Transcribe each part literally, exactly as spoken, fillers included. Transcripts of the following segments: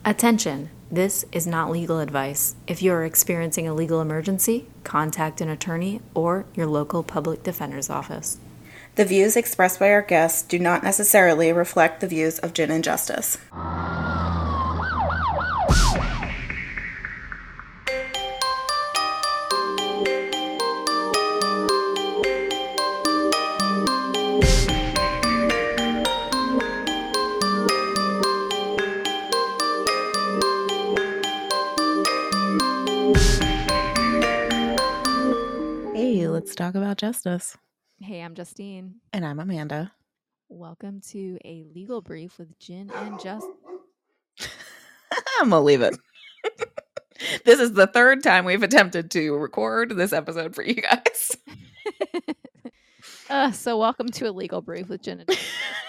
Attention! This is not legal advice. If you are experiencing a legal emergency, contact an attorney or your local public defender's office. The views expressed by our guests do not necessarily reflect the views of Gin and Justice. Hey, let's talk about justice. Hey, I'm Justine. And I'm Amanda. Welcome to a legal brief with Gin and Justice. I'm gonna leave it. This is the third time we've attempted to record this episode for you guys. uh, so welcome to a legal brief with Gin and Justice.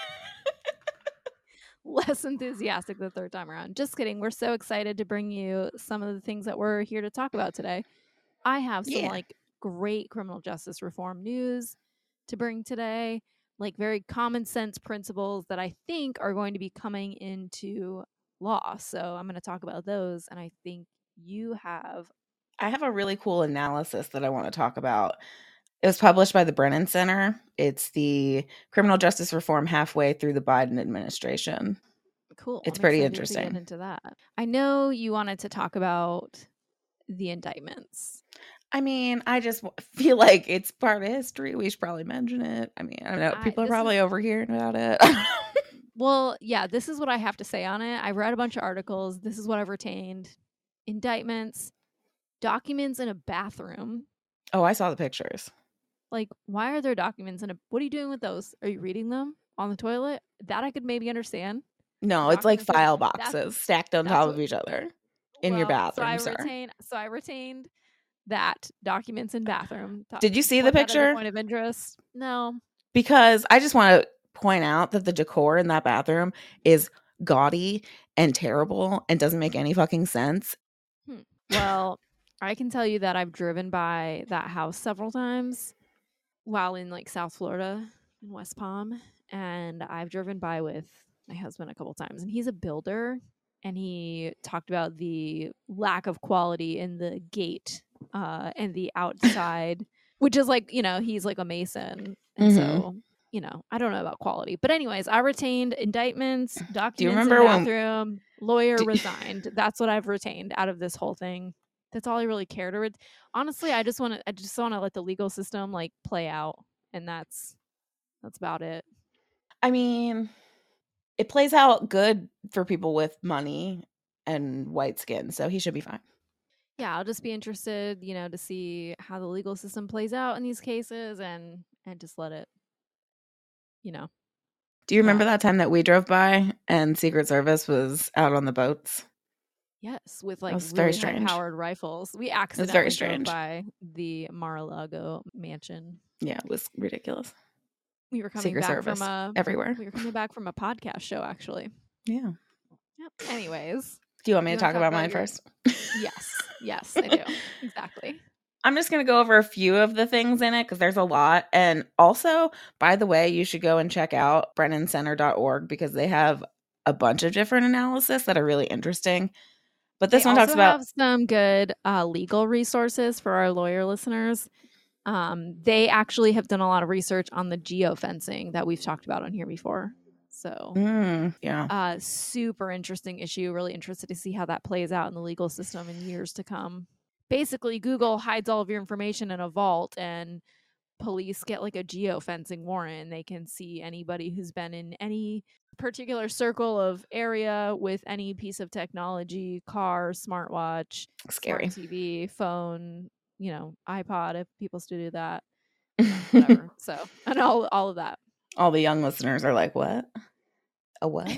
Less enthusiastic the third time around. Just kidding. We're so excited to bring you some of the things that we're here to talk about today. I have some Yeah. like great criminal justice reform news to bring today, like very common sense principles that I think are going to be coming into law. So I'm going to talk about those, and I think you have I have a really cool analysis that I want to talk about. It was published by the Brennan Center. It's the criminal justice reform halfway through the Biden administration. Cool. It's I'm pretty excited to interesting. get into that. I know you wanted to talk about the indictments. I mean, I just w- feel like it's part of history. We should probably mention it. I mean, I don't know. I- People are this probably is- overhearing about it. Well, yeah, this is what I have to say on it. I've read a bunch of articles. This is what I've retained. Indictments, documents in a bathroom. Oh, I saw the pictures. Like, why are there documents in a... What are you doing with those? Are you reading them on the toilet? That I could maybe understand. No, it's like Documents in- file that's- boxes stacked on that's top what- of each other in your Well, bathroom, so sir. I retain, So I retained that, documents in bathroom. Did you see the Point that as a picture? Point of interest? No. Because I just want to point out that the decor in that bathroom is gaudy and terrible and doesn't make any fucking sense. Well, I can tell you that I've driven by that house several times while in like South Florida in West Palm, and I've driven by with my husband a couple times, and he's a builder, and he talked about the lack of quality in the gate uh, and the outside, which is like, you know, he's like a mason, and Mhm. so, you know, I don't know about quality, but anyways, I retained indictments, documents remember in when- bathroom, lawyer Do- resigned. That's what I've retained out of this whole thing. That's all I really care to read. Honestly, I just want to. I just want to let the legal system like play out, and that's that's about it. I mean, it plays out good for people with money and white skin, so he should be fine. Yeah, I'll just be interested, you know, to see how the legal system plays out in these cases, and and just let it, you know. Do you remember Yeah. that time that we drove by and Secret Service was out on the boats? Yes, with like was very really strange. high-powered rifles. We very accidentally drove strange. by the Mar-a-Lago mansion. Yeah, it was ridiculous. We were coming Secret back Service from a everywhere. we were coming back from a podcast show, actually. Yeah. Yep. Anyways, Do you want me You to wanna talk talk about about mine your- first? yes, yes, I do exactly. I'm just going to go over a few of the things in it because there's a lot. And also, by the way, you should go and check out brennan center dot org because they have a bunch of different analysis that are really interesting. But this They one talks also about have some good uh, legal resources for our lawyer listeners. Um, they actually have done a lot of research on the geofencing that we've talked about on here before. So, Mm, yeah. uh, super interesting issue. Really interested to see how that plays out in the legal system in years to come. Basically, Google hides all of your information in a vault, and police get like a geofencing warrant, and they can see anybody who's been in any particular circle of area with any piece of technology, car, smartwatch, Scary. smart T V, phone, you know, iPod, if people still do that, you know, whatever. So, and all all of that. All the young listeners are like, what? A what?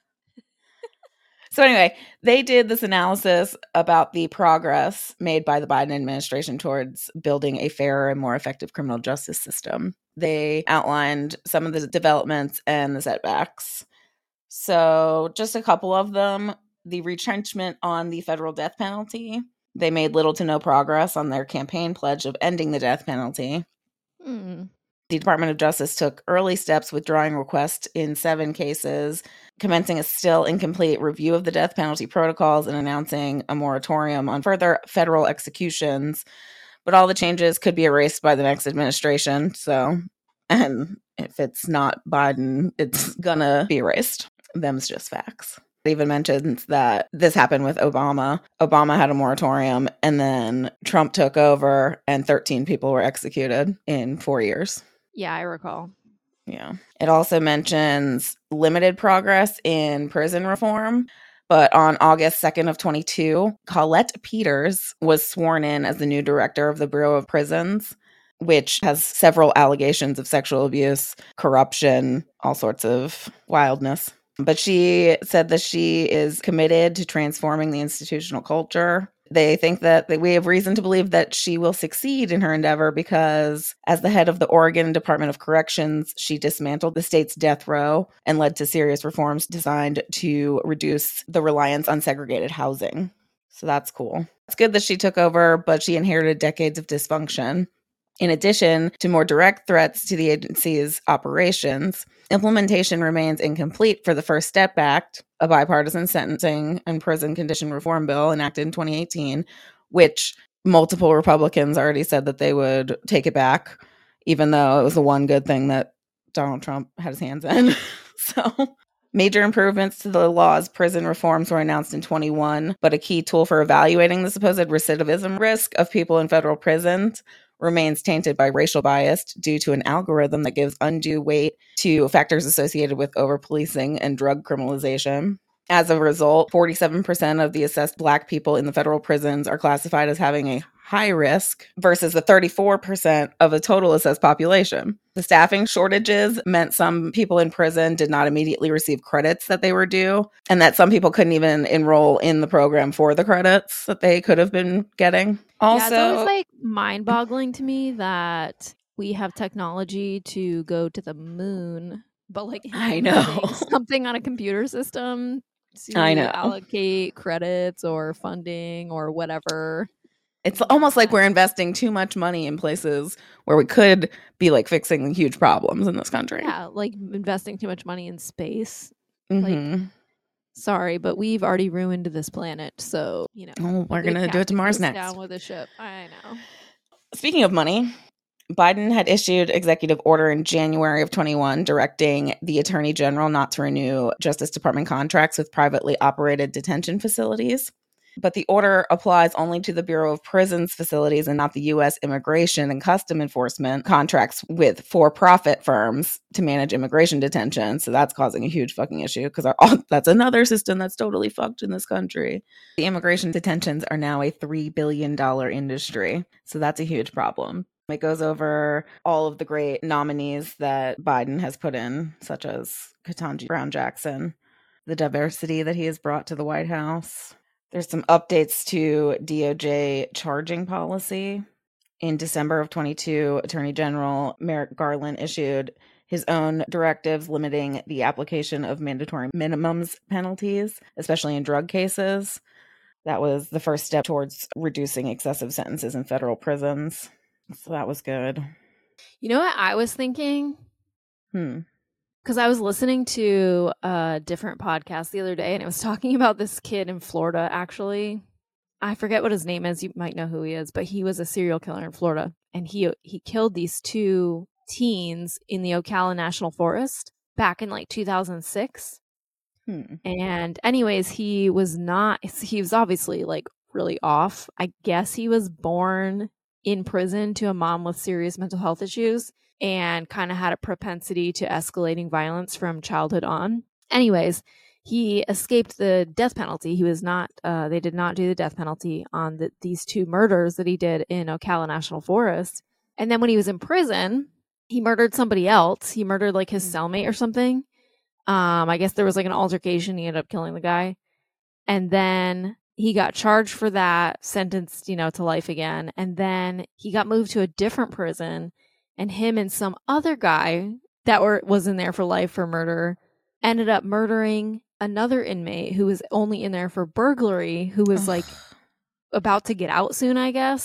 So anyway, they did this analysis about the progress made by the Biden administration towards building a fairer and more effective criminal justice system. They outlined some of the developments and the setbacks. So just a couple of them. The retrenchment on the federal death penalty. They made little to no progress on their campaign pledge of ending the death penalty. Hmm. The Department of Justice took early steps withdrawing requests in seven cases, commencing a still incomplete review of the death penalty protocols and announcing a moratorium on further federal executions. But all the changes could be erased by the next administration. So, and if it's not Biden, it's gonna be erased. Them's just facts. It even mentions that this happened with Obama. Obama had a moratorium, and then Trump took over, and thirteen people were executed in four years. Yeah, I recall. Yeah. It also mentions limited progress in prison reform. But on August second of twenty-two, Colette Peters was sworn in as the new director of the Bureau of Prisons, which has several allegations of sexual abuse, corruption, all sorts of wildness. But she said that she is committed to transforming the institutional culture. They think that we have reason to believe that she will succeed in her endeavor because, as the head of the Oregon Department of Corrections, she dismantled the state's death row and led to serious reforms designed to reduce the reliance on segregated housing. So that's cool. It's good that she took over, but she inherited decades of dysfunction. In addition to more direct threats to the agency's operations, implementation remains incomplete for the First Step Act, a bipartisan sentencing and prison condition reform bill enacted in twenty eighteen, which multiple Republicans already said that they would take it back, even though it was the one good thing that Donald Trump had his hands in. So major improvements to the law's prison reforms were announced in twenty-one, but a key tool for evaluating the supposed recidivism risk of people in federal prisons remains tainted by racial bias due to an algorithm that gives undue weight to factors associated with over-policing and drug criminalization. As a result, forty-seven percent of the assessed Black people in the federal prisons are classified as having a high risk versus the thirty-four percent of the total assessed population. The staffing shortages meant some people in prison did not immediately receive credits that they were due, and that some people couldn't even enroll in the program for the credits that they could have been getting. Also, yeah, it's always like mind-boggling to me that we have technology to go to the moon, but like I know something on a computer system to I know. allocate credits or funding or whatever. It's almost like we're investing too much money in places where we could be like fixing huge problems in this country. Yeah, like investing too much money in space. Mm-hmm. Like, sorry, but we've already ruined this planet. So, you know, oh, we're going to do it to Mars next. Down with a ship. I know. Speaking of money, Biden had issued executive order in January of twenty-one directing the Attorney General not to renew Justice Department contracts with privately operated detention facilities. But the order applies only to the Bureau of Prisons facilities and not the U S Immigration and Custom Enforcement contracts with for-profit firms to manage immigration detention. So that's causing a huge fucking issue because that's another system that's totally fucked in this country. The immigration detentions are now a three billion dollars industry. So that's a huge problem. It goes over all of the great nominees that Biden has put in, such as Ketanji Brown Jackson, the diversity that he has brought to the White House. There's some updates to D O J charging policy. In December of twenty-two, Attorney General Merrick Garland issued his own directives limiting the application of mandatory minimums penalties, especially in drug cases. That was the first step towards reducing excessive sentences in federal prisons. So that was good. You know what I was thinking? Hmm. Because I was listening to a different podcast the other day, and it was talking about this kid in Florida, actually. I forget what his name is. You might know who he is, but he was a serial killer in Florida. And he he killed these two teens in the Ocala National Forest back in like two thousand six. Hmm. And anyways, he was not, he was obviously like really off. I guess he was born in prison to a mom with serious mental health issues and kind of had a propensity to escalating violence from childhood on. Anyways, he escaped the death penalty. He was not, uh, they did not do the death penalty on the, these two murders that he did in Ocala National Forest. And then when he was in prison, he murdered somebody else. He murdered like his cellmate or something. Um, I guess there was like an altercation. He ended up killing the guy. And then he got charged for that, sentenced, you know, to life again. And then he got moved to a different prison. And him and some other guy that were was in there for life for murder ended up murdering another inmate who was only in there for burglary, who was like about to get out soon, I guess.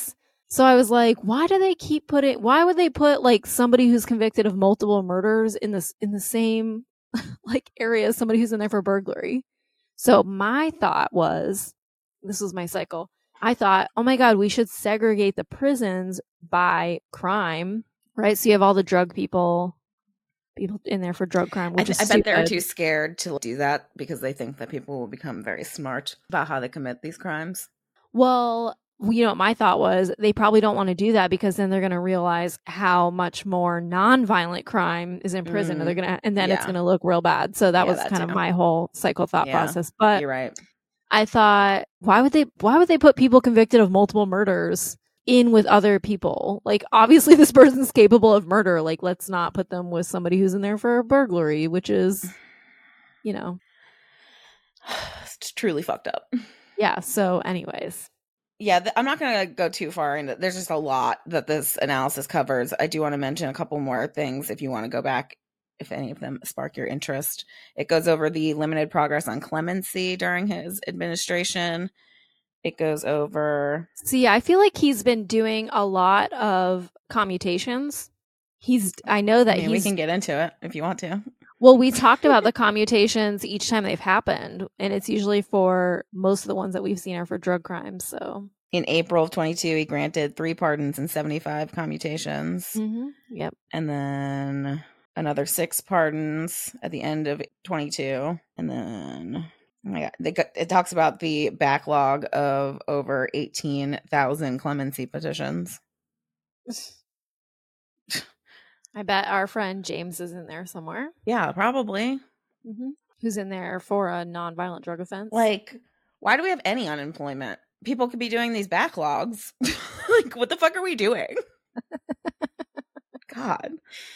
So I was like, why do they keep putting, why would they put like somebody who's convicted of multiple murders in this, in the same like area as somebody who's in there for burglary? So my thought was, this was my cycle. I thought, oh my God, we should segregate the prisons by crime, right? So you have all the drug people, people in there for drug crime, which I, is I bet they're stupid. too scared to do that because they think that people will become very smart about how they commit these crimes. Well, you know, my thought was they probably don't want to do that because then they're going to realize how much more nonviolent crime is in prison, Mm, and they're going to, and then yeah. it's going to look real bad. So that Yeah, was that kind too. of my whole cycle thought Yeah, process. But you're right. I thought, why would they? Why would they put people convicted of multiple murders in with other people? Like, obviously, this person's capable of murder. Like, let's not put them with somebody who's in there for a burglary, which is, you know, It's truly fucked up. yeah. So, anyways. Yeah, th- I'm not going to go too far into. There's just a lot that this analysis covers. I do want to mention a couple more things if you want to go back, if any of them spark your interest. It goes over the limited progress on clemency during his administration. It goes over. See, I feel like he's been doing a lot of commutations. He's, I know that I mean, he's. we can get into it if you want to. Well, we talked about the commutations each time they've happened, and it's usually for most of the ones that we've seen are for drug crimes. So in April of twenty-two, he granted three pardons and seventy-five commutations. Mm-hmm. Yep. And then another six pardons at the end of twenty-two. And then, oh my God, they got, it talks about the backlog of over eighteen thousand clemency petitions. I bet our friend James is in there somewhere. Yeah, probably. Mm-hmm. Who's in there for a nonviolent drug offense? Like, why do we have any unemployment? People could be doing these backlogs. Like, what the fuck are we doing? God.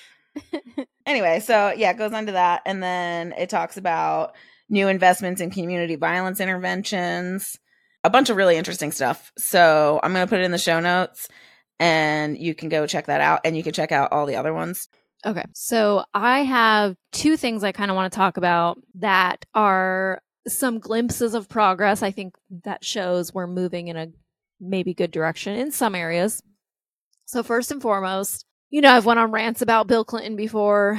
Anyway, so yeah, it goes on to that. And then it talks about new investments in community violence interventions, a bunch of really interesting stuff. So I'm going to put it in the show notes and you can go check that out. And you can check out all the other ones. Okay. So I have two things I kind of want to talk about that are some glimpses of progress. I think that shows we're moving in a maybe good direction in some areas. So first and foremost, you know, I've went on rants about Bill Clinton before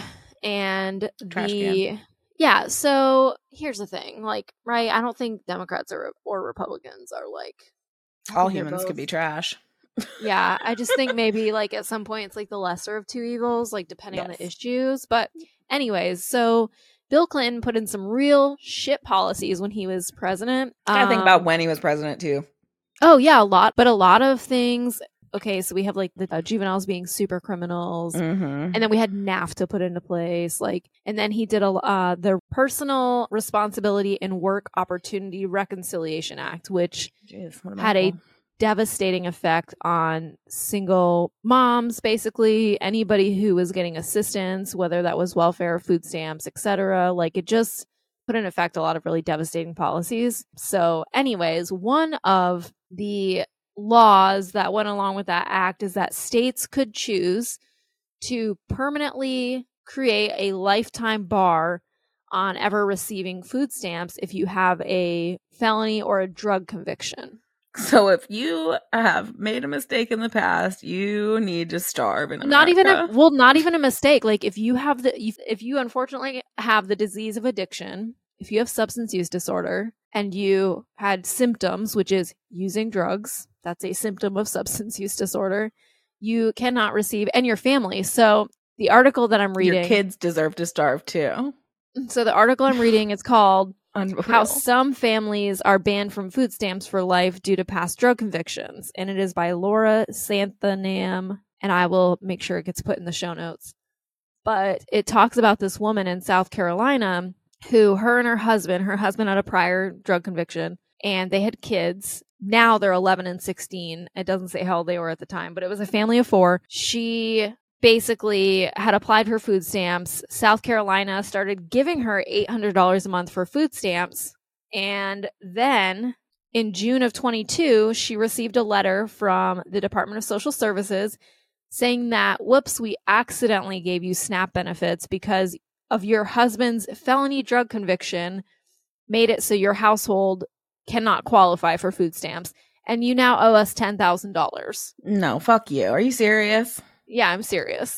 and Trash the can. yeah. So here's the thing, like, right? I don't think Democrats or or Republicans are like all humans could be trash. Yeah, I just think maybe like at some point it's like the lesser of two evils, like depending yes. on the issues. But anyways, so Bill Clinton put in some real shit policies when he was president. I um, think about when he was president too. Oh yeah, a lot, but a lot of things. Okay, so we have like the uh, juveniles being super criminals, mm-hmm. and then we had NAFTA put into place, like, and then he did a uh, the Personal Responsibility and Work Opportunity Reconciliation Act, which Jeez, had a devastating effect on single moms, basically anybody who was getting assistance, whether that was welfare, food stamps, et cetera. Like it just put in effect a lot of really devastating policies. So anyways, one of the laws that went along with that act is that states could choose to permanently create a lifetime bar on ever receiving food stamps if you have a felony or a drug conviction. So if you have made a mistake in the past, you need to starve in America. Not even a, well, not even a mistake. Like if you have the, if you unfortunately have the disease of addiction, if you have substance use disorder and you had symptoms, which is using drugs, that's a symptom of substance use disorder, you cannot receive, and your family. So the article that I'm reading, your kids deserve to starve too. So the article I'm reading is called Unreal. How Some Families Are Banned from Food Stamps for Life Due to Past Drug Convictions. And it is by Laura Santhanam. And I will make sure it gets put in the show notes. But it talks about this woman in South Carolina who, her and her husband, her husband had a prior drug conviction and they had kids. Now they're eleven and sixteen. It doesn't say how old they were at the time, but it was a family of four. She basically had applied for food stamps. South Carolina started giving her eight hundred dollars a month for food stamps. And then in June of twenty-two, she received a letter from the Department of Social Services saying that, whoops, we accidentally gave you SNAP benefits because of your husband's felony drug conviction made it so your household cannot qualify for food stamps. and you now owe us ten thousand dollars. No, fuck you. Are you serious? Yeah, I'm serious.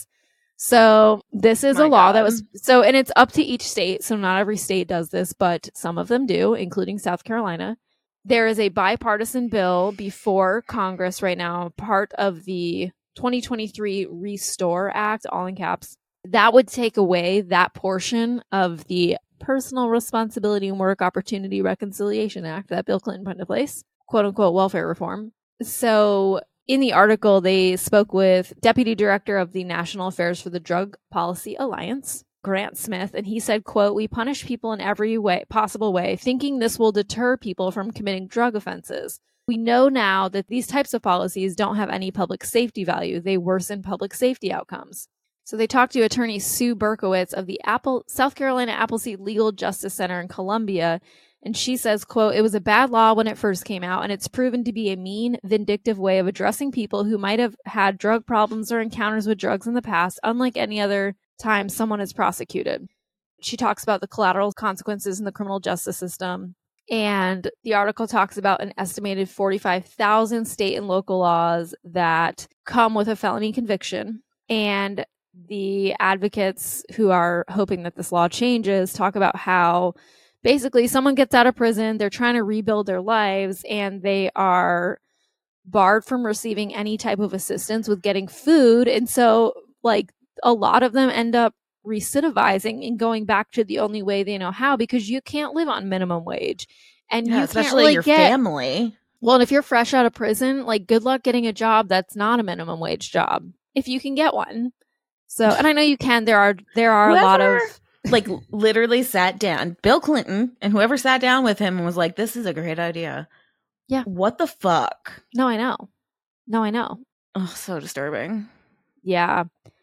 So this is My a law God. that was so, and it's up to each state. So not every state does this, but some of them do, including South Carolina. There is a bipartisan bill before Congress right now, part of the twenty twenty-three Restore Act, all in caps, that would take away that portion of the Personal Responsibility and Work Opportunity Reconciliation Act that Bill Clinton put into place, quote unquote, welfare reform. So in the article, they spoke with Deputy Director of the National Affairs for the Drug Policy Alliance, Grant Smith, and he said, quote, "We punish people in every way possible way, thinking this will deter people from committing drug offenses. We know now that these types of policies don't have any public safety value. They worsen public safety outcomes." So they talked to attorney Sue Berkowitz of the Apple South Carolina Appleseed Legal Justice Center in Columbia. And she says, quote, "It was a bad law when it first came out, and it's proven to be a mean, vindictive way of addressing people who might have had drug problems or encounters with drugs in the past, unlike any other time someone is prosecuted." She talks about the collateral consequences in the criminal justice system. And the article talks about an estimated forty-five thousand state and local laws that come with a felony conviction. And the advocates who are hoping that this law changes talk about how basically someone gets out of prison, they're trying to rebuild their lives, and they are barred from receiving any type of assistance with getting food. And so, like, a lot of them end up recidivizing and going back to the only way they know how, because you can't live on minimum wage. And Yeah, you especially can't really your get, family. Well, and if you're fresh out of prison, like, good luck getting a job that's not a minimum wage job, if you can get one. So, and I know you can. There are there are Whoever, a lot of like, literally sat down, Bill Clinton and whoever sat down with him and was like, "This is a great idea." Yeah. What the fuck? No, I know. No, I know. Oh, so disturbing. Yeah.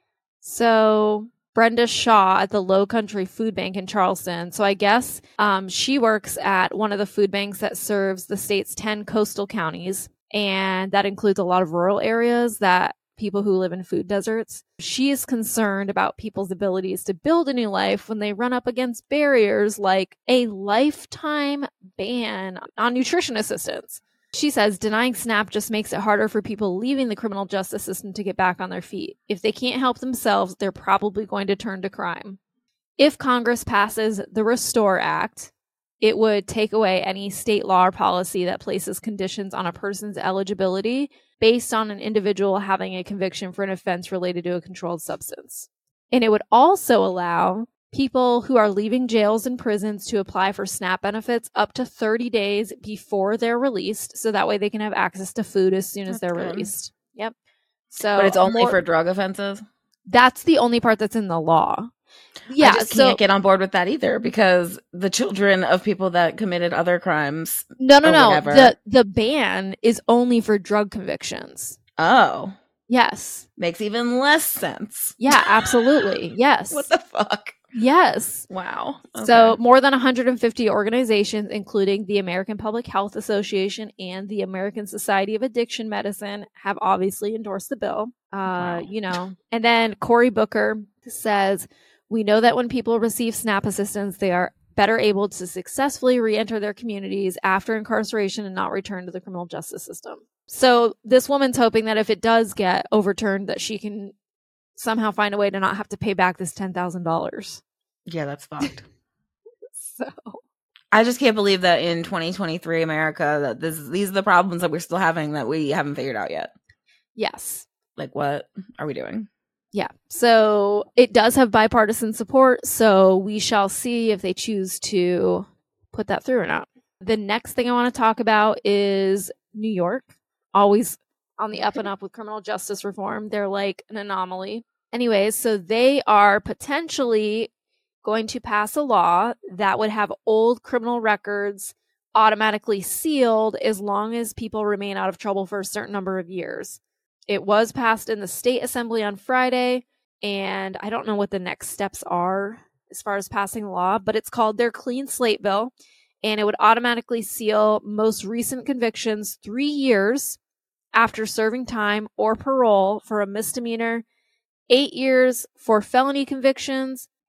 So Brenda Shaw at the Low Country Food Bank in Charleston. So I guess um, she works at one of the food banks that serves the state's ten coastal counties. And that includes a lot of rural areas that people who live in food deserts. She is concerned about people's abilities to build a new life when they run up against barriers like a lifetime ban on nutrition assistance. She says denying SNAP just makes it harder for people leaving the criminal justice system to get back on their feet. If they can't help themselves, they're probably going to turn to crime. If Congress passes the Restore Act, it would take away any state law or policy that places conditions on a person's eligibility based on an individual having a conviction for an offense related to a controlled substance. And it would also allow people who are leaving jails and prisons to apply for SNAP benefits up to thirty days before they're released, so that way they can have access to food as soon as That's they're good. released. Yep. So, But it's only more- for drug offenses? that's the only part that's in the law. Yeah, I just so can't get on board with that either, because the children of people that committed other crimes. no, no, or no. whatever- The the ban is only for drug convictions. Oh, Yes. makes even less sense. Yeah, absolutely. Yes. What the fuck? Yes. Wow. So Okay. more than one hundred fifty organizations, including the American Public Health Association and the American Society of Addiction Medicine, have obviously endorsed the bill. Uh, Wow. You know, and then Cory Booker says, "We know that when people receive SNAP assistance, they are better able to successfully re-enter their communities after incarceration and not return to the criminal justice system." So this woman's hoping that if it does get overturned, that she can somehow find a way to not have to pay back this ten thousand dollars. Yeah, that's fucked. So I just can't believe that in twenty twenty-three America, that this these are the problems that we're still having that we haven't figured out yet. yes. Like, what are we doing? Yeah. So it does have bipartisan support. So we shall see if they choose to put that through or not. The next thing I want to talk about is New York. Always on the up and up with criminal justice reform. They're like an anomaly. Anyways, so they are potentially going to pass a law that would have old criminal records automatically sealed as long as people remain out of trouble for a certain number of years. It was passed in the state assembly on Friday, and I don't know what the next steps are as far as passing the law, but it's called their Clean Slate Bill, and it would automatically seal most recent convictions three years after serving time or parole for a misdemeanor, eight years for felony convictions,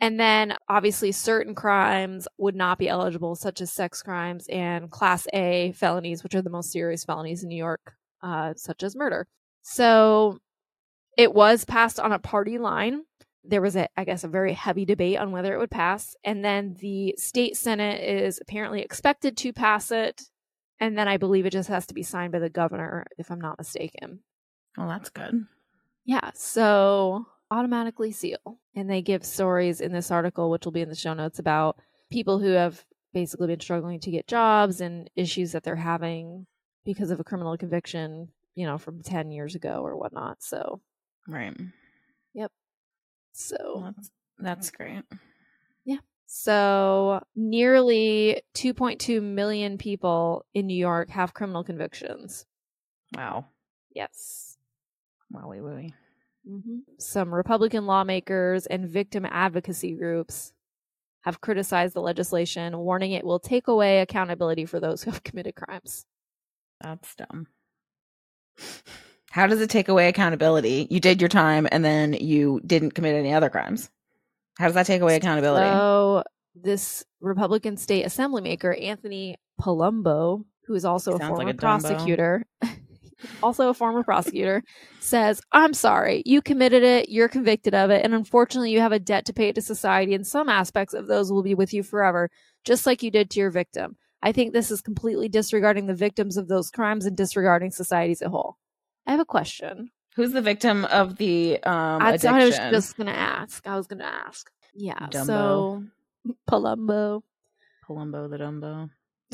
And then obviously certain crimes would not be eligible, such as sex crimes and Class A felonies, which are the most serious felonies in New York, uh, such as murder. So it was passed on a party line. There was, a, I guess, a very heavy debate on whether it would pass. And then the state Senate is apparently expected to pass it. And then I believe it just has to be signed by the governor, if I'm not mistaken. Well, that's good. Yeah. So automatically seal. And they give stories in this article, which will be in the show notes, about people who have basically been struggling to get jobs and issues that they're having because of a criminal conviction, you know, from ten years ago or whatnot. So, right. Yep. So well, that's, that's great. Yeah. So nearly two point two million people in New York have criminal convictions. Wow. Yes. Wowie wowie. Mm-hmm. Some Republican lawmakers and victim advocacy groups have criticized the legislation, warning it will take away accountability for those who have committed crimes. That's dumb. How does it take away accountability? You did your time and then you didn't commit any other crimes. How does that take away accountability? So this Republican state assembly maker, Anthony Palumbo, who is also Sounds a former like a prosecutor, also a former prosecutor, says, I'm sorry, you committed it, you're convicted of it, and unfortunately you have a debt to pay to society, and some aspects of those will be with you forever, just like you did to your victim. I think this is completely disregarding the victims of those crimes and disregarding society as a whole. I have a question. Who's the victim of the um, I addiction? thought I was just going to ask. I was going to ask. Yeah, Dumbo. so Palumbo. Palumbo the Dumbo.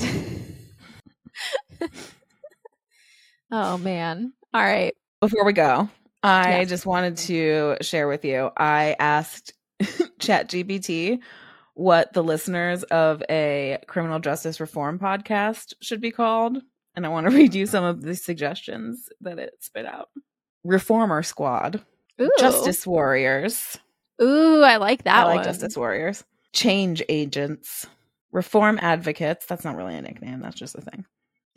Oh, man. All right. Before we go, I Yeah. just wanted to share with you. I asked ChatGPT what the listeners of a criminal justice reform podcast should be called. And I want to read you some of the suggestions that it spit out. Reformer Squad. Ooh. Justice Warriors. Ooh, I like that I like one. Justice Warriors. Change Agents. Reform Advocates. That's not really a nickname. That's just a thing.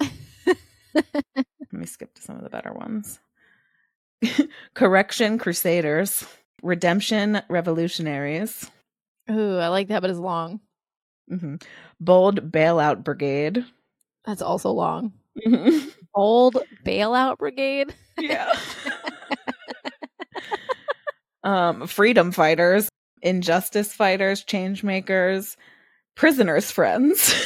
Let me skip to some of the better ones. Correction Crusaders. Redemption Revolutionaries. Ooh, I like that, but it's long. Mm-hmm. Bold Bailout Brigade. That's also long. Mm-hmm. Old Bailout Brigade. Yeah. um, Freedom Fighters. Injustice Fighters. Change Makers. Prisoners' Friends.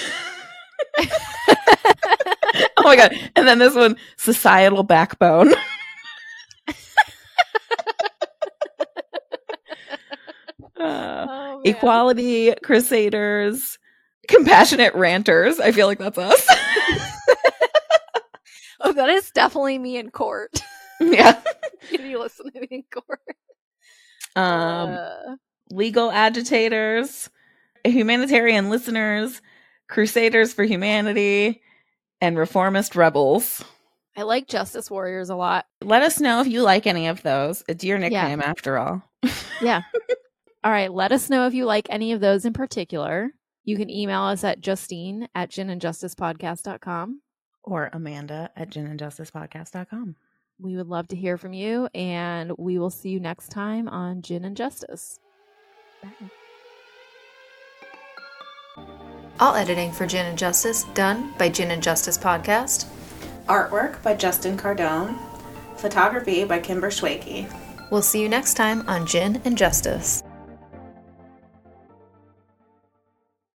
Oh my god. And then this one, Societal Backbone. uh, Oh, Equality Crusaders. Compassionate Ranters. I feel like that's us. Oh, that is definitely me in court. Yeah. If you listen to me in court. Um, uh, Legal Agitators. Humanitarian Listeners. Crusaders for Humanity. And Reformist Rebels. I like Justice Warriors a lot. Let us know if you like any of those. It's your nickname after all. Yeah. All right. Let us know if you like any of those in particular. You can email us at Justine at gin and justice podcast dot com. Or Amanda at gin and justice podcast dot com. We would love to hear from you, and we will see you next time on Gin and Justice. Bye. All editing for Gin and Justice done by Gin and Justice Podcast. Artwork by Justin Cardone. Photography by Kimber Schwakey. We'll see you next time on Gin and Justice.